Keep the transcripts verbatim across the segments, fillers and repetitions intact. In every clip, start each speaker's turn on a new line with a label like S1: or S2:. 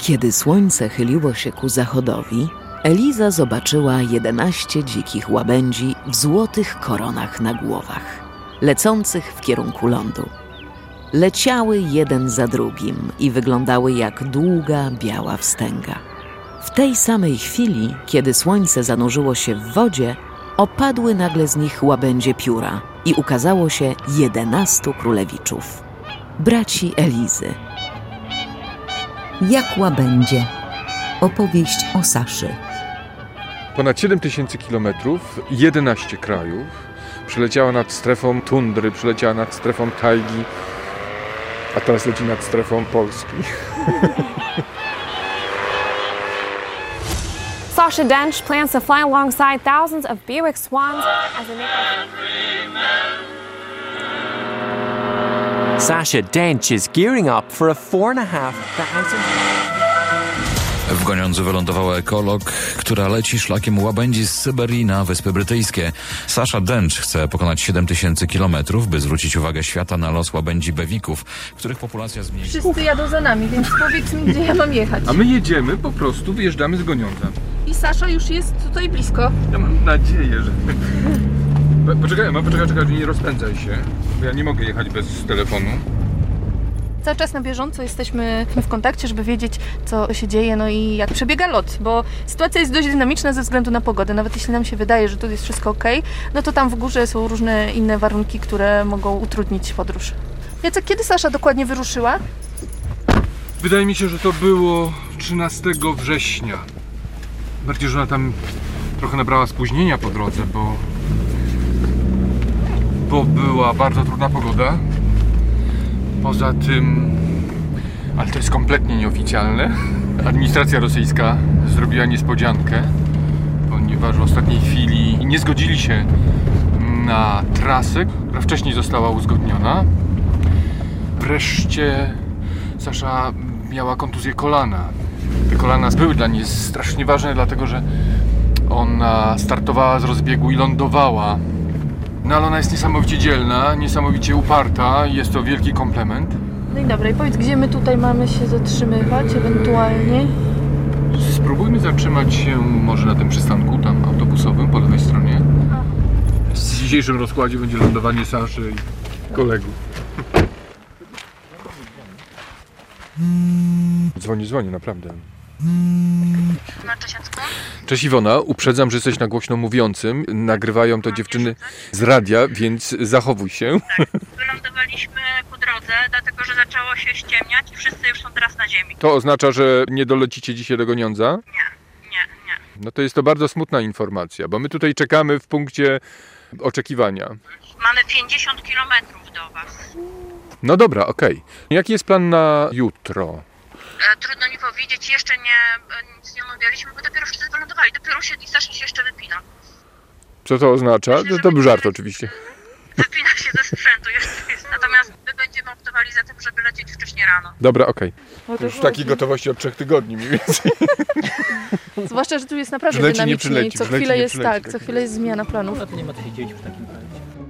S1: Kiedy słońce chyliło się ku zachodowi, Eliza zobaczyła jedenaście dzikich łabędzi w złotych koronach na głowach, lecących w kierunku lądu. Leciały jeden za drugim i wyglądały jak długa, biała wstęga. W tej samej chwili, kiedy słońce zanurzyło się w wodzie, opadły nagle z nich łabędzie pióra i ukazało się jedenastu królewiczów, braci Elizy.
S2: Jak łabędzie. Opowieść o Saszy.
S3: Ponad siedem tysięcy kilometrów, jedenaście krajów. Przeleciała nad strefą tundry, przeleciała nad strefą tajgi, a teraz leci nad strefą Polski.
S4: Sasha Dench plans to fly alongside thousands of Bewick swans as they make
S5: Sasha Dench is gearing up for a four and a half thousand.
S6: W Goniądzu wylądowała ekolog, która leci szlakiem łabędzi z Syberii na Wyspy Brytyjskie. Sasha Dench chce pokonać siedem tysięcy kilometrów, by zwrócić uwagę świata na los łabędzi bewików, których populacja zmniejszyła.
S7: Wszyscy jadą za nami, więc powiedz mi, gdzie ja mam jechać.
S3: A my jedziemy, po prostu wyjeżdżamy z Goniądza.
S7: I Sasza już jest tutaj blisko.
S3: Ja mam nadzieję, że... Poczekaj, ma poczekaj, czekaj, nie rozpędzaj się, bo ja nie mogę jechać bez telefonu.
S7: Cały czas na bieżąco jesteśmy w kontakcie, żeby wiedzieć, co się dzieje, no i jak przebiega lot, bo sytuacja jest dość dynamiczna ze względu na pogodę. Nawet jeśli nam się wydaje, że tu jest wszystko ok, no to tam w górze są różne inne warunki, które mogą utrudnić podróż. Jacek, kiedy Sasza dokładnie wyruszyła?
S3: Wydaje mi się, że to było trzynastego września. Bardziej, że ona tam trochę nabrała spóźnienia po drodze, bo, bo była bardzo trudna pogoda. Poza tym, ale to jest kompletnie nieoficjalne, administracja rosyjska zrobiła niespodziankę, ponieważ w ostatniej chwili nie zgodzili się na trasę, która wcześniej została uzgodniona. Wreszcie Sasza miała kontuzję kolana. Te kolana były dla niej strasznie ważne, dlatego że ona startowała z rozbiegu i lądowała. No ale ona jest niesamowicie dzielna, niesamowicie uparta i jest to wielki komplement.
S7: No i dobra, i powiedz, gdzie my tutaj mamy się zatrzymywać ewentualnie?
S3: Spróbujmy zatrzymać się może na tym przystanku tam autobusowym po lewej stronie. W dzisiejszym rozkładzie będzie lądowanie Saszy i kolegów. Dzwoni, dzwoni, naprawdę. Cześć Iwona, uprzedzam, że jesteś na głośno mówiącym. Nagrywają to dziewczyny z radia, więc zachowuj się.
S8: Tak, wylądowaliśmy po drodze, dlatego że zaczęło się ściemniać i wszyscy już są teraz na ziemi.
S3: To oznacza, że nie dolecicie dzisiaj do Goniądza?
S8: Nie, nie, nie.
S3: No to jest to bardzo smutna informacja, bo my tutaj czekamy w punkcie oczekiwania.
S8: Mamy pięćdziesiąt kilometrów do was.
S3: No dobra, okej. Okay. Jaki jest plan na jutro?
S8: E, trudno mi powiedzieć, jeszcze nie, nic nie omawialiśmy, bo dopiero wszyscy wylądowali, dopiero siedli, Sasza się jeszcze wypina.
S3: Co to oznacza? Myślę, to, to był żart oczywiście.
S8: Wypina się ze sprzętu jeszcze jest, natomiast my będziemy optowali za tym, żeby lecieć wcześniej rano.
S3: Dobra, okej. Okay. Już w takiej gotowości od trzech tygodni mniej więcej.
S7: Zwłaszcza, że tu jest naprawdę
S3: przyleci,
S7: dynamicznie
S3: przyleci,
S7: co
S3: przyleci,
S7: chwilę jest
S3: przyleci,
S7: tak, co chwilę jest zmiana planów.
S9: No to nie ma co się dzielić w takim razie.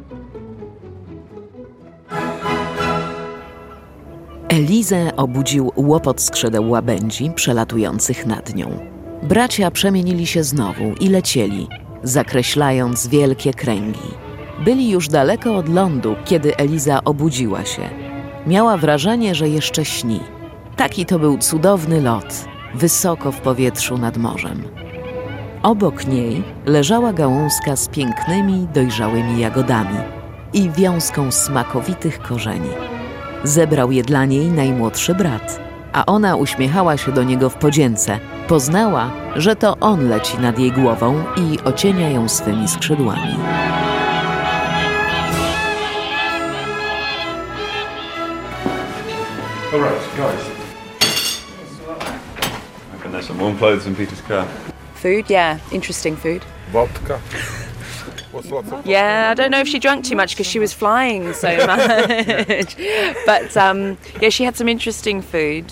S1: Elizę obudził łopot skrzydeł łabędzi przelatujących nad nią. Bracia przemienili się znowu i lecieli, zakreślając wielkie kręgi. Byli już daleko od lądu, kiedy Eliza obudziła się. Miała wrażenie, że jeszcze śni. Taki to był cudowny lot, wysoko w powietrzu nad morzem. Obok niej leżała gałązka z pięknymi, dojrzałymi jagodami i wiązką smakowitych korzeni. Zebrał je dla niej najmłodszy brat, a ona uśmiechała się do niego w podzięce. Poznała, że to on leci nad jej głową i ocienia ją swymi skrzydłami.
S10: All right, guys. I can have some warm clothes in Peter's car.
S11: Food, yeah, interesting food.
S3: Vodka. What's lots of
S11: Yeah, I don't know if she drank too much because she was flying so much. But um, yeah, she had some interesting food.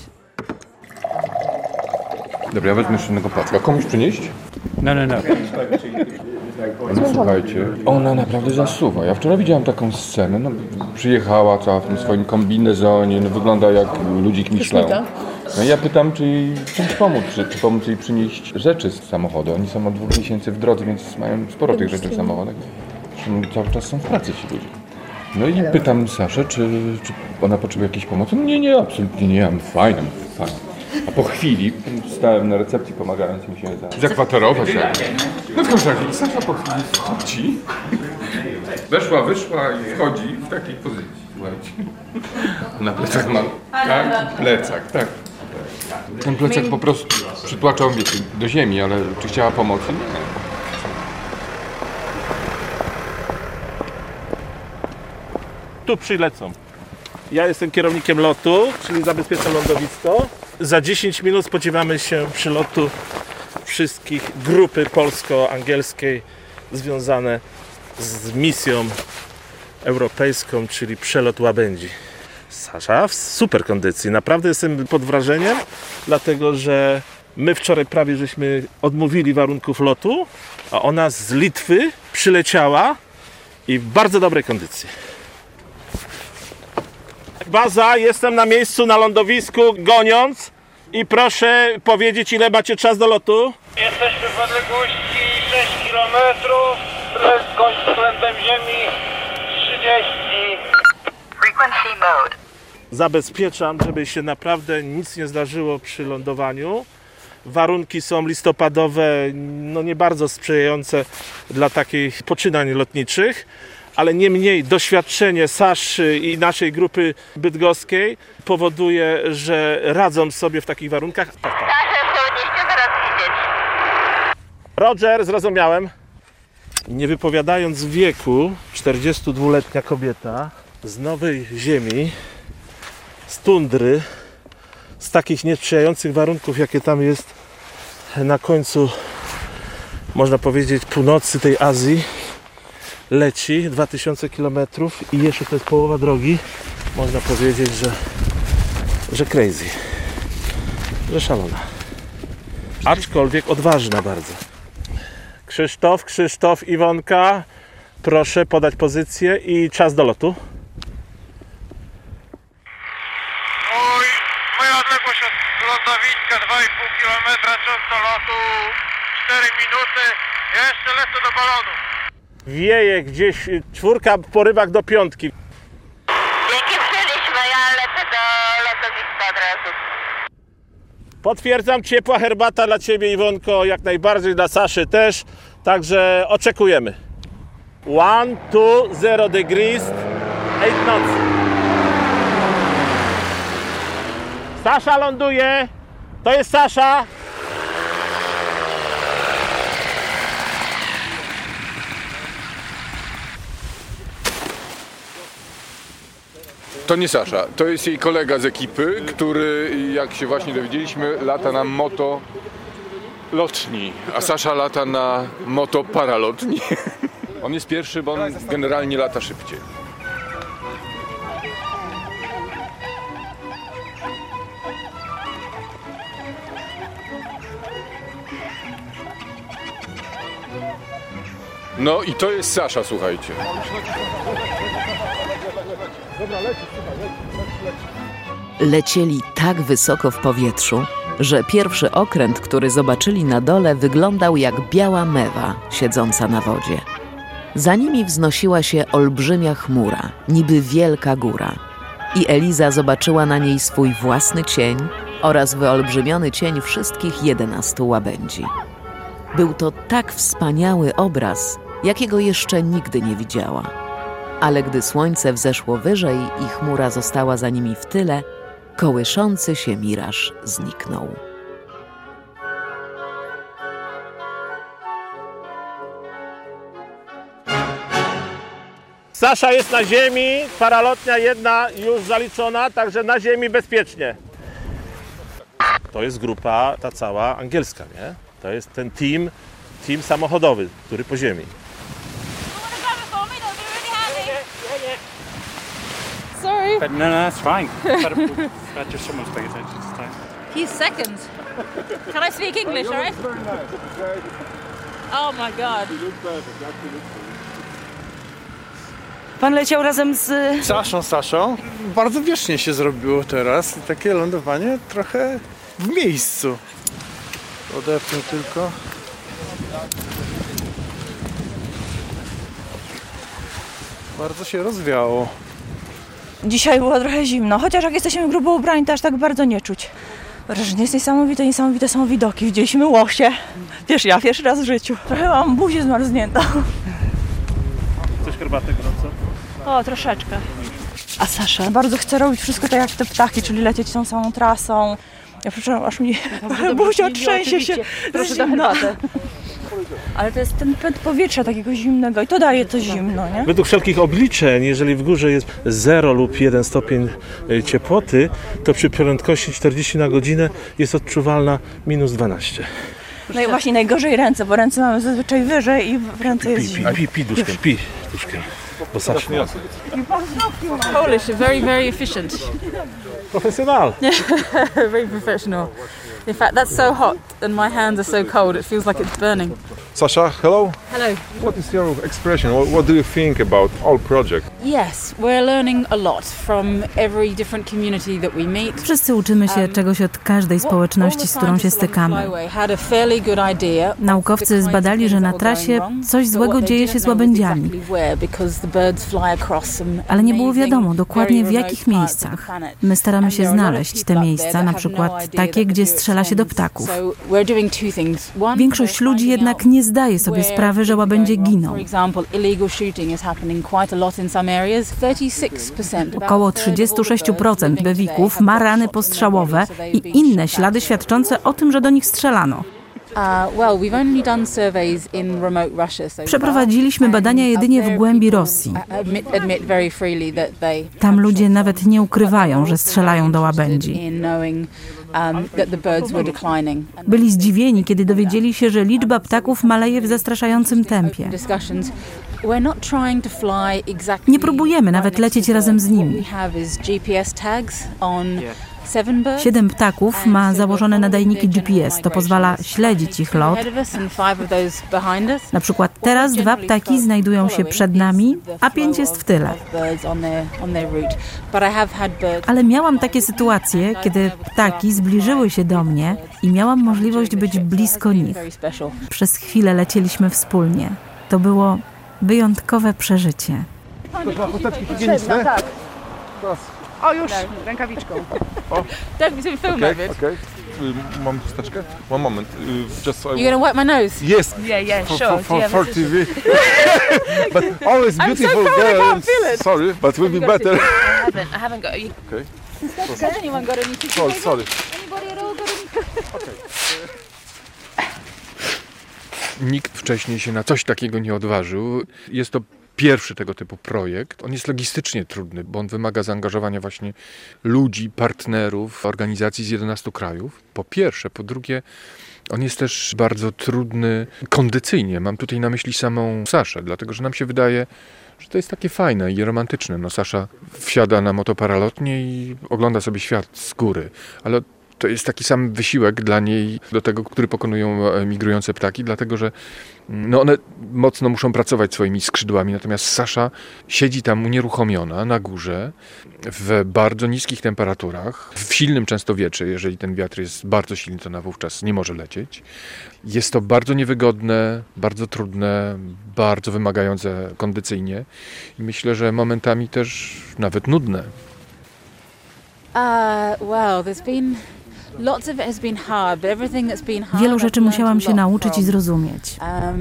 S3: Dobra, ja wezmę jeszcze jednego placka. Komuś przynieść?
S9: No, no, no.
S3: No, słuchajcie, ona naprawdę zasuwa. Ja wczoraj widziałem taką scenę, no, przyjechała cała w tym swoim kombinezonie, no, wygląda jak ludzik Michelin. No i ja pytam, czy jej czymś pomóc, czy, czy pomóc jej przynieść rzeczy z samochodu. Oni są od dwóch miesięcy w drodze, więc mają sporo tych rzeczy w samochodach. Zresztą cały czas są w pracy ci ludzie. No i pytam Saszę, czy, czy ona potrzebuje jakiejś pomocy. No nie, nie, absolutnie nie, ja mam fajną, fajną. A po chwili stałem na recepcji, pomagając mi się za... zakwaterować. No w każdym razie Sasza po chwili wchodzi, weszła, wyszła i wchodzi w takiej pozycji, słuchajcie. Na plecach ma taki plecak, tak. Ten plecak po prostu przytłaczał mnie do ziemi, ale czy chciała pomocy? Nie.
S9: Tu przylecą. Ja jestem kierownikiem lotu, czyli zabezpieczam lądowisko. Za dziesięć minut spodziewamy się przylotu wszystkich grupy polsko-angielskiej związane z misją europejską, czyli przelot łabędzi. Sasza w super kondycji. Naprawdę jestem pod wrażeniem, dlatego że my wczoraj prawie żeśmy odmówili warunków lotu, a ona z Litwy przyleciała i w bardzo dobrej kondycji. Baza, jestem na miejscu na lądowisku goniąc i proszę powiedzieć, ile macie czas do lotu?
S12: Jesteśmy w odległości sześć kilometrów, prędkość względem ziemi trzydzieści.
S13: Frequency mode.
S9: Zabezpieczam, żeby się naprawdę nic nie zdarzyło przy lądowaniu. Warunki są listopadowe, no nie bardzo sprzyjające dla takich poczynań lotniczych, ale niemniej doświadczenie Saszy i naszej grupy bydgoskiej powoduje, że radzą sobie w takich warunkach. Roger, zrozumiałem. Nie wypowiadając wieku, czterdziestodwuletnia kobieta z nowej ziemi, z tundry, z takich niesprzyjających warunków, jakie tam jest na końcu, można powiedzieć, północy tej Azji, leci dwa tysiące kilometrów i jeszcze to jest połowa drogi. Można powiedzieć, że, że crazy, że szalona. Aczkolwiek odważna bardzo. Krzysztof, Krzysztof, Iwonka, proszę podać pozycję i czas do lotu.
S12: Mój, moja odległość od lądowiska dwa i pół kilometra, czas do lotu cztery minuty. Ja jeszcze lecę do balonu.
S9: Wieje gdzieś, czwórka po rybach do piątki.
S13: Dzięki, przyjęliśmy, ja lecę do lądowiska od razu.
S9: Potwierdzam, ciepła herbata dla Ciebie, Iwonko, jak najbardziej, dla Saszy też, także oczekujemy. One, two, zero degrees, eight knots. Sasza ląduje, to jest Sasza.
S3: To nie Sasza, to jest jej kolega z ekipy, który, jak się właśnie dowiedzieliśmy, lata na moto lotni, a Sasza lata na moto paralotni. On jest pierwszy, bo on generalnie lata szybciej. No i to jest Sasza, słuchajcie.
S1: Lecieli tak wysoko w powietrzu, że pierwszy okręt, który zobaczyli na dole, wyglądał jak biała mewa siedząca na wodzie. Za nimi wznosiła się olbrzymia chmura, niby wielka góra. I Eliza zobaczyła na niej swój własny cień oraz wyolbrzymiony cień wszystkich jedenastu łabędzi. Był to tak wspaniały obraz, jakiego jeszcze nigdy nie widziała. Ale gdy słońce wzeszło wyżej i chmura została za nimi w tyle, kołyszący się miraż zniknął.
S9: Sasza jest na ziemi, paralotnia jedna już zaliczona, także na ziemi bezpiecznie. To jest grupa ta cała angielska, nie? To jest ten team, team samochodowy, który po ziemi.
S4: Sorry.
S14: But no, no, that's fine. But just someone's paying attention to time.
S4: He's second. Can I speak English, alright?
S11: Oh my God. Pan leciał razem z...
S15: Saszą, Saszą. Bardzo wiecznie się zrobiło teraz. Takie lądowanie trochę w miejscu. Odepnę tylko. Bardzo się rozwiało.
S16: Dzisiaj było trochę zimno, chociaż jak jesteśmy grubo ubrani, to aż tak bardzo nie czuć. Wrażenie jest niesamowite, niesamowite są widoki. Widzieliśmy łosie. Wiesz, ja pierwszy raz w życiu. Trochę mam buzię zmarzniętą.
S9: Coś herbatę gorąco?
S16: O, troszeczkę. A Sasza bardzo chce robić wszystko tak jak te ptaki, czyli lecieć tą samą trasą. Ja przepraszam, aż mi buzia trzęsie się.
S11: Proszę do herbaty.
S16: Ale to jest ten pęd powietrza takiego zimnego i to daje to zimno, nie?
S9: Według wszelkich obliczeń, jeżeli w górze jest zero lub jeden stopień ciepłoty, to przy prędkości czterdzieści na godzinę jest odczuwalna minus dwanaście.
S16: No i właśnie najgorzej ręce, bo ręce mamy zazwyczaj wyżej i w ręce jest zimno.
S9: Pi, pi, pi duszkę, pi duszkę. Bo Sasza.
S17: Polish, very, very efficient.
S9: Professional.
S17: Very professional. In fact, that's so hot and my hands are so cold, it feels like it's burning.
S18: Sasha, hello.
S17: Hello.
S18: What is your expression? What, what do you think about our project?
S17: Yes, we're learning a lot from every different community that we meet.
S19: Wszyscy uczymy się czegoś od każdej społeczności, z którą się stykamy. Naukowcy zbadali, że na trasie coś złego dzieje się z łabędziami. Ale nie było wiadomo dokładnie w jakich miejscach. My staramy się znaleźć te miejsca, na przykład takie, gdzie strzela się do ptaków. Większość ludzi jednak nie zdaje sobie sprawy, że łabędzie giną. Około trzydzieści sześć procent bewików ma rany postrzałowe i inne ślady świadczące o tym, że do nich strzelano. Przeprowadziliśmy badania jedynie w głębi Rosji. Tam ludzie nawet nie ukrywają, że strzelają do łabędzi. Byli zdziwieni, kiedy dowiedzieli się, że liczba ptaków maleje w zastraszającym tempie. Nie próbujemy nawet lecieć razem z nimi. Siedem ptaków ma założone nadajniki G P S. To pozwala śledzić ich lot. Na przykład teraz dwa ptaki znajdują się przed nami, a pięć jest w tyle. Ale miałam takie sytuacje, kiedy ptaki zbliżyły się do mnie i miałam możliwość być blisko nich. Przez chwilę lecieliśmy wspólnie. To było wyjątkowe przeżycie.
S18: Ktoś ma chusteczki higieniczne?
S11: Tak. O, już, rękawiczką.
S18: O.
S11: Tak, będziemy filmować.
S18: Okay, okay. Mam chusteczkę? One moment. Uh, just I...
S11: You're gonna wipe my nose?
S18: Yes.
S11: Yeah, yeah,
S18: for,
S11: sure.
S18: For, for,
S11: yeah,
S18: for T V. But always beautiful
S11: I'm so cold,
S18: girl.
S11: I can't feel it.
S18: Sorry, but will be better.
S11: I haven't, I haven't got a...
S18: Okay.
S11: Has anyone got any tissues?
S18: Sorry, sorry.
S11: Anybody at all got any?
S18: Okay.
S3: Nikt wcześniej się na coś takiego nie odważył. Jest to pierwszy tego typu projekt. On jest logistycznie trudny, bo on wymaga zaangażowania właśnie ludzi, partnerów, organizacji z jedenastu krajów. Po pierwsze. Po drugie, on jest też bardzo trudny kondycyjnie. Mam tutaj na myśli samą Saszę, dlatego że nam się wydaje, że to jest takie fajne i romantyczne. No, Sasza wsiada na motoparalotnię i ogląda sobie świat z góry, ale to jest taki sam wysiłek dla niej, do tego, który pokonują migrujące ptaki, dlatego że no one mocno muszą pracować swoimi skrzydłami, natomiast Sasza siedzi tam unieruchomiona na górze w bardzo niskich temperaturach, w silnym często wietrze. Jeżeli ten wiatr jest bardzo silny, to ona wówczas nie może lecieć. Jest to bardzo niewygodne, bardzo trudne, bardzo wymagające kondycyjnie i myślę, że momentami też nawet nudne.
S17: Uh, well, there's been...
S19: Wielu rzeczy musiałam się nauczyć i zrozumieć.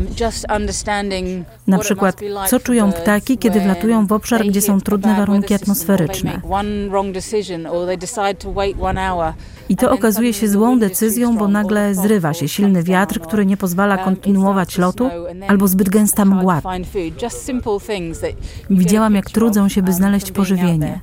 S19: Na przykład, co czują ptaki, kiedy wlatują w obszar, gdzie są trudne warunki atmosferyczne. I to okazuje się złą decyzją, bo nagle zrywa się silny wiatr, który nie pozwala kontynuować lotu, albo zbyt gęsta mgła. Widziałam, jak trudzą się, by znaleźć pożywienie.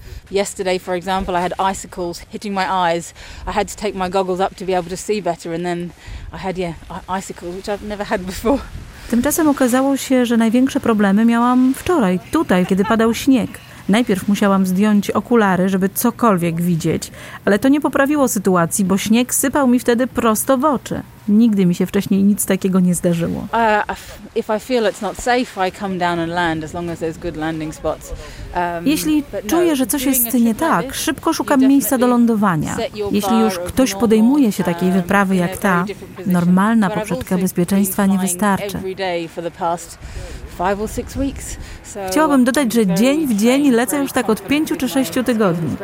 S17: my goggles up to be able to see better, and then I had yeah icicles, which I've never had before.
S19: Tymczasem okazało się, że największe problemy miałam wczoraj, tutaj, kiedy padał śnieg. Najpierw musiałam zdjąć okulary, żeby cokolwiek widzieć, ale to nie poprawiło sytuacji, bo śnieg sypał mi wtedy prosto w oczy. Nigdy mi się wcześniej nic takiego nie zdarzyło.
S17: Uh, if I feel it's not safe, I come down and land as long as there's good landing spots. Um,
S19: Jeśli czuję, że coś jest nie tak, szybko szukam miejsca do lądowania. Jeśli już ktoś podejmuje się takiej wyprawy jak ta, normalna poprzeczka bezpieczeństwa nie wystarczy. Chciałabym dodać, że dzień w dzień lecę już tak od pięciu czy sześciu tygodni.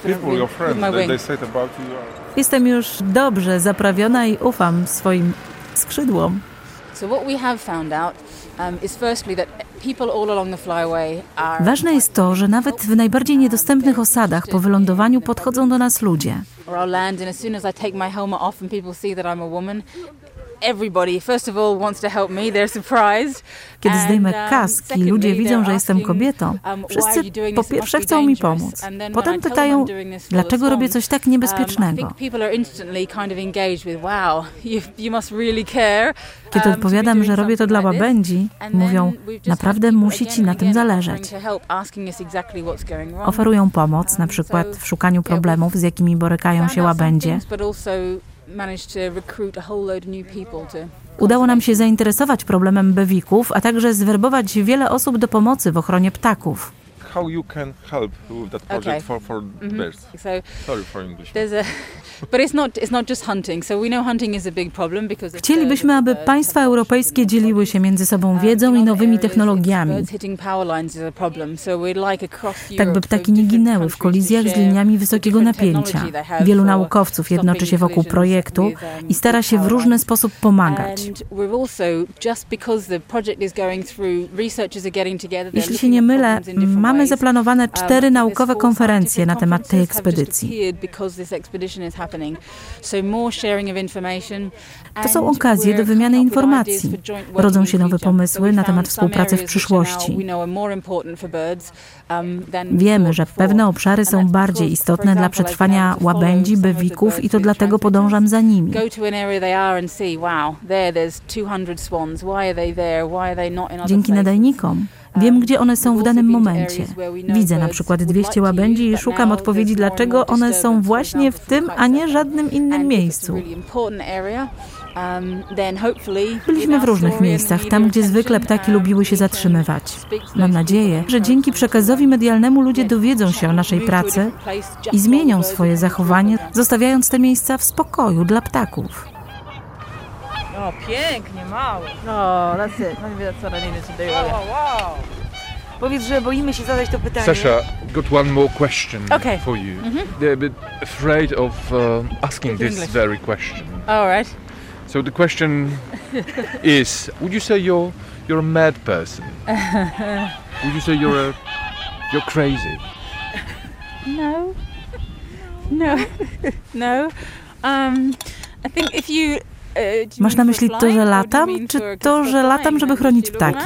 S19: Jestem już dobrze zaprawiona i ufam swoim skrzydłom. Ważne jest to, że nawet w najbardziej niedostępnych osadach po wylądowaniu podchodzą do nas ludzie. Kiedy zdejmę kask i ludzie widzą, że jestem kobietą, wszyscy po pierwsze chcą mi pomóc. Potem pytają, dlaczego robię coś tak niebezpiecznego. Kiedy odpowiadam, że robię to dla łabędzi, mówią, naprawdę musi ci na tym zależeć. Oferują pomoc, na przykład w szukaniu problemów, z jakimi borykają się łabędzie. Udało nam się zainteresować problemem bewików, a także zwerbować wiele osób do pomocy w ochronie ptaków.
S18: How you can help with that project okay. for for mm-hmm. birds?
S17: So
S18: sorry for English.
S17: There's a, but it's not it's not just hunting. So we know hunting is a big problem because
S19: chcielibyśmy, aby państwa europejskie dzieliły się między sobą wiedzą i nowymi technologiami, tak by ptaki nie ginęły w kolizjach z liniami wysokiego napięcia. Wielu naukowców jednoczy się wokół projektu i stara się w różny sposób pomagać. Jeśli się nie mylę, mamy zaplanowane cztery naukowe konferencje na temat tej ekspedycji. To są okazje do wymiany informacji. Rodzą się nowe pomysły na temat współpracy w przyszłości. Wiemy, że pewne obszary są bardziej istotne dla przetrwania łabędzi, bewików i to dlatego podążam za nimi. Dzięki nadajnikom wiem, gdzie one są w danym momencie. Widzę na przykład dwieście łabędzi i szukam odpowiedzi, dlaczego one są właśnie w tym, a nie żadnym innym miejscu. Byliśmy w różnych miejscach, tam gdzie zwykle ptaki lubiły się zatrzymywać. Mam nadzieję, że dzięki przekazowi medialnemu ludzie dowiedzą się o naszej pracy i zmienią swoje zachowanie, zostawiając te miejsca w spokoju dla ptaków.
S16: O, pięknie, mały. No, that's it. Maybe that's what I needed to do. Wow, wow. Powiedz, że boimy się zadać to pytanie.
S3: Sasha, got one more question
S16: okay.
S3: for you.
S16: Mm-hmm.
S3: They're a bit afraid of uh, asking this
S16: English.
S3: very question.
S16: All right.
S3: So the question is, would you say you're you're a mad person? Would you say you're a you're crazy?
S17: No. No. No. Um, I think if you
S19: Masz na myśli to, że latam, czy to, że latam, żeby chronić ptaki?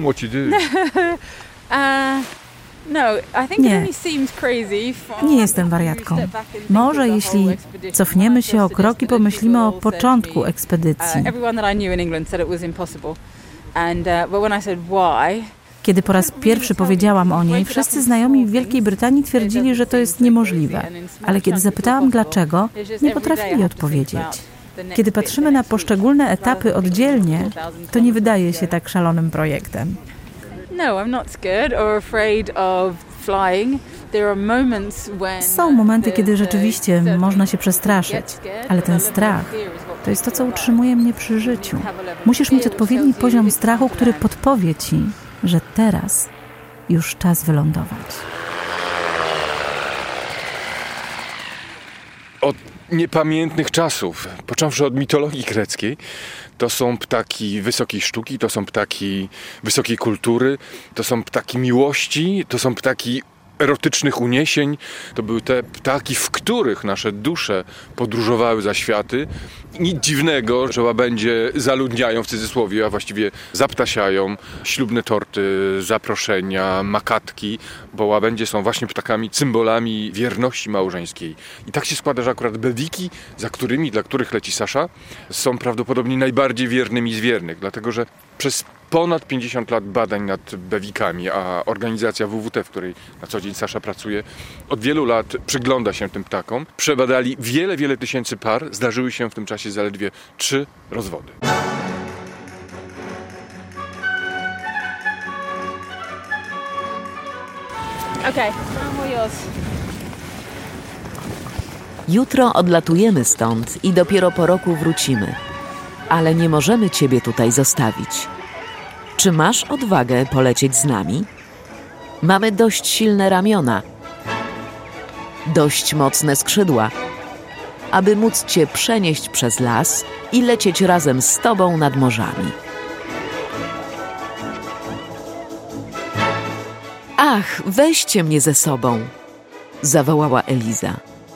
S19: Nie, nie jestem wariatką. Może jeśli cofniemy się o krok i pomyślimy o początku ekspedycji. Kiedy po raz pierwszy powiedziałam o niej, wszyscy znajomi w Wielkiej Brytanii twierdzili, że to jest niemożliwe. Ale kiedy zapytałam dlaczego, nie potrafili odpowiedzieć. Kiedy patrzymy na poszczególne etapy oddzielnie, to nie wydaje się tak szalonym projektem. Są momenty, kiedy rzeczywiście można się przestraszyć, ale ten strach to jest to, co utrzymuje mnie przy życiu. Musisz mieć odpowiedni poziom strachu, który podpowie ci, że teraz już czas wylądować.
S3: Od niepamiętnych czasów, począwszy od mitologii greckiej, to są ptaki wysokiej sztuki, to są ptaki wysokiej kultury, to są ptaki miłości, to są ptaki erotycznych uniesień. To były te ptaki, w których nasze dusze podróżowały za światy. Nic dziwnego, że łabędzie zaludniają w cudzysłowie, a właściwie zaptasiają ślubne torty, zaproszenia, makatki, bo łabędzie są właśnie ptakami, symbolami wierności małżeńskiej. I tak się składa, że akurat bewiki, za którymi, dla których leci Sasza, są prawdopodobnie najbardziej wiernymi z wiernych, dlatego że przez ponad pięćdziesiąt lat badań nad bewikami, a organizacja W W T, w której na co dzień Sasza pracuje, od wielu lat przygląda się tym ptakom. Przebadali wiele, wiele tysięcy par. Zdarzyły się w tym czasie zaledwie trzy rozwody.
S4: Okay, yours.
S1: Jutro odlatujemy stąd i dopiero po roku wrócimy. Ale nie możemy ciebie tutaj zostawić. Czy masz odwagę polecieć z nami? Mamy dość silne ramiona, dość mocne skrzydła, aby móc cię przenieść przez las i lecieć razem z tobą nad morzami. Ach, weźcie mnie ze sobą! Zawołała Eliza.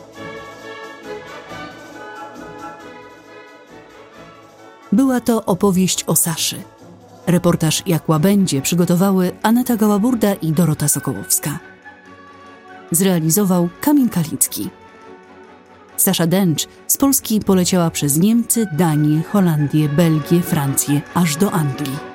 S2: Była to opowieść o Saszy. Reportaż Jak Łabędzie przygotowały Aneta Gałaburda i Dorota Sokołowska. Zrealizował Kamil Kalicki. Sasza Dęcz z Polski poleciała przez Niemcy, Danię, Holandię, Belgię, Francję, aż do Anglii.